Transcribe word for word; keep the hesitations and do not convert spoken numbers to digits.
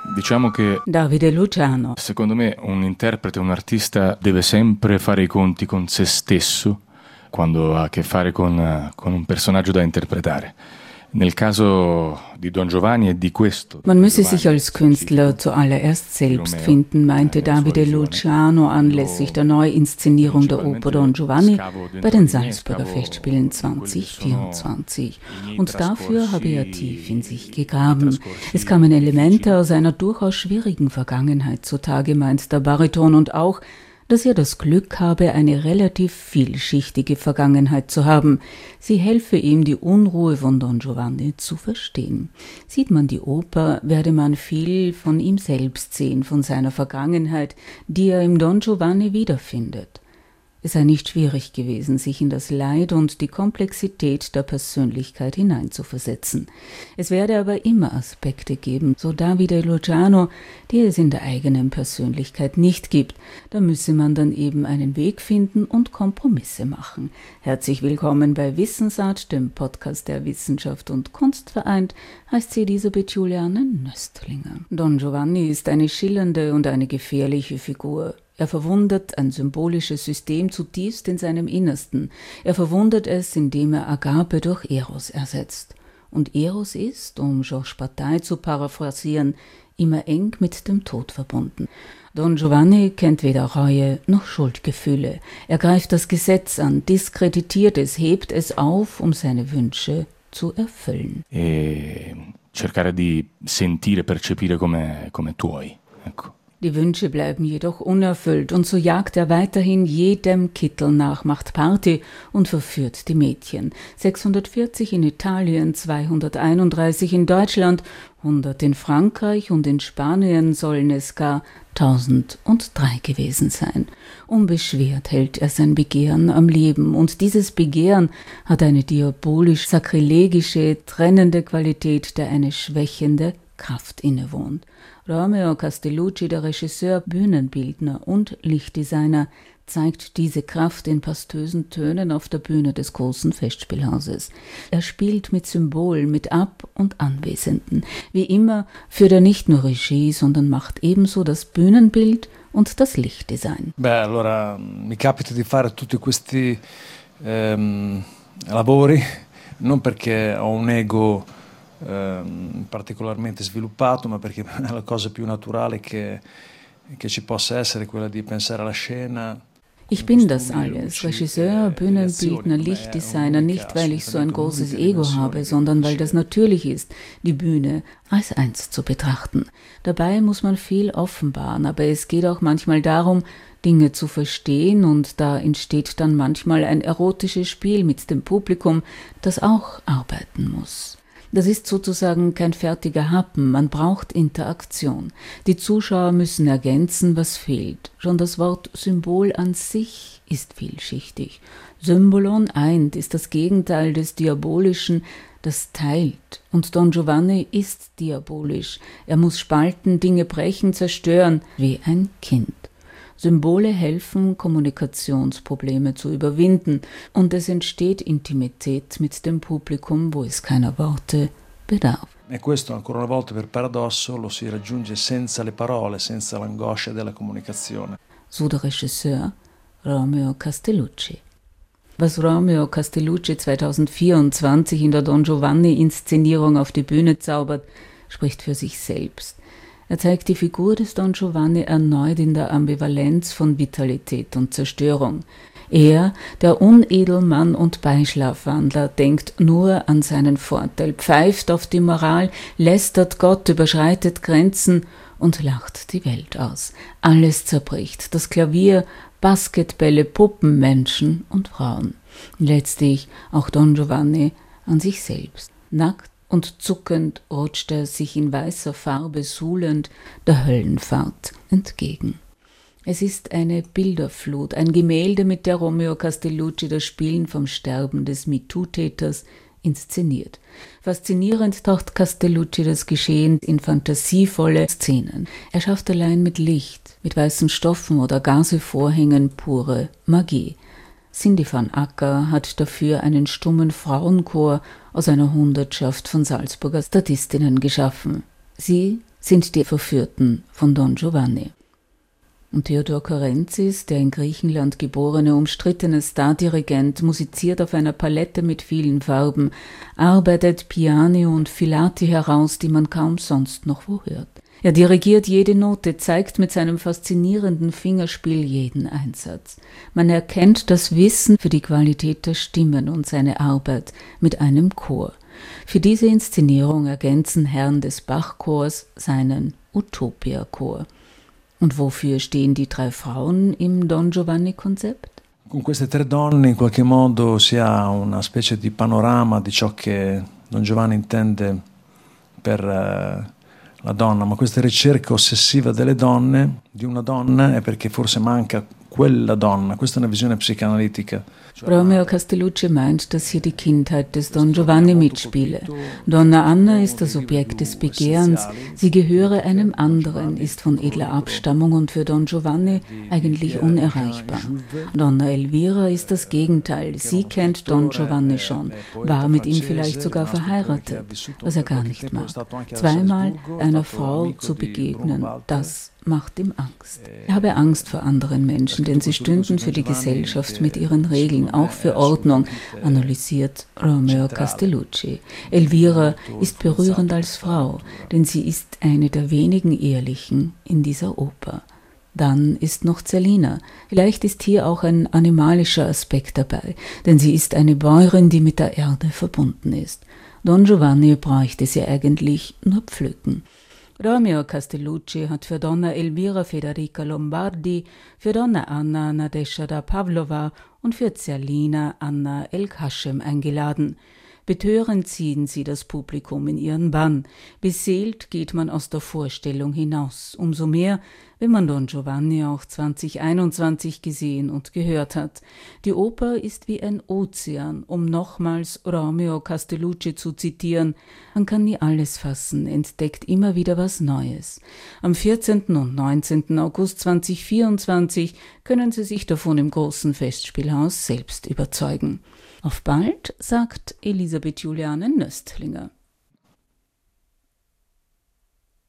Diciamo che Davide Luciano. secondo me un interprete, un artista deve sempre fare i conti con se stesso quando ha a che fare con, con un personaggio da interpretare. Nel caso di Don Giovanni e di questo. Man müsse sich als Künstler zuallererst selbst finden, meinte Davide Luciano anlässlich der Neuinszenierung der Oper Don Giovanni bei den Salzburger Festspielen zwanzig vierundzwanzig. Und dafür habe er tief in sich gegraben. Es kamen Elemente aus einer durchaus schwierigen Vergangenheit zutage, meint der Bariton, und auch, dass er das Glück habe, eine relativ vielschichtige Vergangenheit zu haben. Sie helfe ihm, die Unruhe von Don Giovanni zu verstehen. Sieht man die Oper, werde man viel von ihm selbst sehen, von seiner Vergangenheit, die er im Don Giovanni wiederfindet. Es sei nicht schwierig gewesen, sich in das Leid und die Komplexität der Persönlichkeit hineinzuversetzen. Es werde aber immer Aspekte geben, so Davide Luciano, die es in der eigenen Persönlichkeit nicht gibt. Da müsse man dann eben einen Weg finden und Kompromisse machen. Herzlich willkommen bei Wissensart, dem Podcast der Wissenschaft und Kunst vereint, heißt sie Elisabeth Juliane Nöstlinger. Don Giovanni ist eine schillernde und eine gefährliche Figur. Er verwundert ein symbolisches System zutiefst in seinem Innersten. Er verwundert es, indem er Agape durch Eros ersetzt. Und Eros ist, um Georges Bataille zu paraphrasieren, immer eng mit dem Tod verbunden. Don Giovanni kennt weder Reue noch Schuldgefühle. Er greift das Gesetz an, diskreditiert es, hebt es auf, um seine Wünsche zu erfüllen. E cercare di sentire, percepire come, come tuoi, ecco. Die Wünsche bleiben jedoch unerfüllt und so jagt er weiterhin jedem Kittel nach, macht Party und verführt die Mädchen. sechshundertvierzig in Italien, zweihunderteinunddreißig in Deutschland, hundert in Frankreich und in Spanien sollen es gar tausenddrei gewesen sein. Unbeschwert hält er sein Begehren am Leben und dieses Begehren hat eine diabolisch-sakrilegische, trennende Qualität, der eine schwächende Kraft innewohnt. Romeo Castellucci, der Regisseur, Bühnenbildner und Lichtdesigner, zeigt diese Kraft in pastösen Tönen auf der Bühne des großen Festspielhauses. Er spielt mit Symbolen, mit Ab- und Anwesenden. Wie immer führt er nicht nur Regie, sondern macht ebenso das Bühnenbild und das Lichtdesign. Beh, allora mi capita di fare tutti questi ehm, lavori non perché ho un ego particolarmente sviluppato, ma perché è la cosa più naturale che, che ci possa essere, quella di pensare alla scena. Ich bin das alles, Regisseur, Bühnenbildner, Lichtdesigner, nicht weil ich so ein großes Ego habe, sondern weil das natürlich ist, die Bühne als eins zu betrachten. Dabei muss man viel offenbaren, aber es geht auch manchmal darum, Dinge zu verstehen und da entsteht dann manchmal ein erotisches Spiel mit dem Publikum, das auch arbeiten muss. Das ist sozusagen kein fertiger Happen, man braucht Interaktion. Die Zuschauer müssen ergänzen, was fehlt. Schon das Wort Symbol an sich ist vielschichtig. Symbolon eint, ist das Gegenteil des Diabolischen, das teilt. Und Don Giovanni ist diabolisch. Er muss spalten, Dinge brechen, zerstören, wie ein Kind. Symbole helfen, Kommunikationsprobleme zu überwinden und es entsteht Intimität mit dem Publikum, wo es keiner Worte bedarf. E questo ancora una volta per paradosso lo si raggiunge senza le parole, senza l'angoscia della comunicazione. So der Regisseur Romeo Castellucci. Was Romeo Castellucci zweitausendvierundzwanzig in der Don Giovanni-Inszenierung auf die Bühne zaubert, spricht für sich selbst. Er zeigt die Figur des Don Giovanni erneut in der Ambivalenz von Vitalität und Zerstörung. Er, der Unedelmann und Beischlafwandler, denkt nur an seinen Vorteil, pfeift auf die Moral, lästert Gott, überschreitet Grenzen und lacht die Welt aus. Alles zerbricht, das Klavier, Basketbälle, Puppen, Menschen und Frauen. Letztlich auch Don Giovanni an sich selbst. Nackt und zuckend rutscht er sich in weißer Farbe suhlend der Höllenfahrt entgegen. Es ist eine Bilderflut, ein Gemälde, mit der Romeo Castellucci das Spielen vom Sterben des MeToo-Täters inszeniert. Faszinierend taucht Castellucci das Geschehen in fantasievolle Szenen. Er schafft allein mit Licht, mit weißen Stoffen oder Gazevorhängen pure Magie. Cindy van Acker hat dafür einen stummen Frauenchor aus einer Hundertschaft von Salzburger Statistinnen geschaffen. Sie sind die Verführten von Don Giovanni. Und Theodor Korentzis, der in Griechenland geborene, umstrittene Stardirigent, musiziert auf einer Palette mit vielen Farben, arbeitet Piani und Filati heraus, die man kaum sonst noch wo hört. Er dirigiert jede Note, zeigt mit seinem faszinierenden Fingerspiel jeden Einsatz. Man erkennt das Wissen für die Qualität der Stimmen und seine Arbeit mit einem Chor. Für diese Inszenierung ergänzen Herren des Bach-Chors seinen Utopia-Chor. Und wofür stehen die drei Frauen im Don Giovanni-Konzept? Con queste tre donne in qualche modo si ha una specie di panorama di ciò che Don Giovanni intende per uh, la donna, ma questa ricerca ossessiva delle donne, di una donna, è perché forse manca quella donna. Questa è una visione psicanalitica. Romeo Castellucci meint, dass hier die Kindheit des Don Giovanni mitspiele. Donna Anna ist das Objekt des Begehrens, sie gehöre einem anderen, ist von edler Abstammung und für Don Giovanni eigentlich unerreichbar. Donna Elvira ist das Gegenteil, sie kennt Don Giovanni schon, war mit ihm vielleicht sogar verheiratet, was er gar nicht mag. Zweimal einer Frau zu begegnen, das macht ihm Angst. Er habe Angst vor anderen Menschen, denn sie stünden für die Gesellschaft mit ihren Regeln, auch für Ordnung, analysiert Romeo Castellucci. Elvira ist berührend als Frau, denn sie ist eine der wenigen Ehelichen in dieser Oper. Dann ist noch Zerlina. Vielleicht ist hier auch ein animalischer Aspekt dabei, denn sie ist eine Bäuerin, die mit der Erde verbunden ist. Don Giovanni bräuchte sie eigentlich nur pflücken. Romeo Castellucci hat für Donna Elvira Federica Lombardi, für Donna Anna Nadezhda Pavlova und für Zerlina Anna El-Kashem eingeladen. Betörend ziehen sie das Publikum in ihren Bann. Beseelt geht man aus der Vorstellung hinaus. Umso mehr, wenn man Don Giovanni auch zwanzig einundzwanzig gesehen und gehört hat. Die Oper ist wie ein Ozean, um nochmals Romeo Castellucci zu zitieren. Man kann nie alles fassen, entdeckt immer wieder was Neues. Am vierzehnten und neunzehnten August zweitausendvierundzwanzig können Sie sich davon im großen Festspielhaus selbst überzeugen. Auf bald, sagt Elisabeth Juliane Nöstlinger.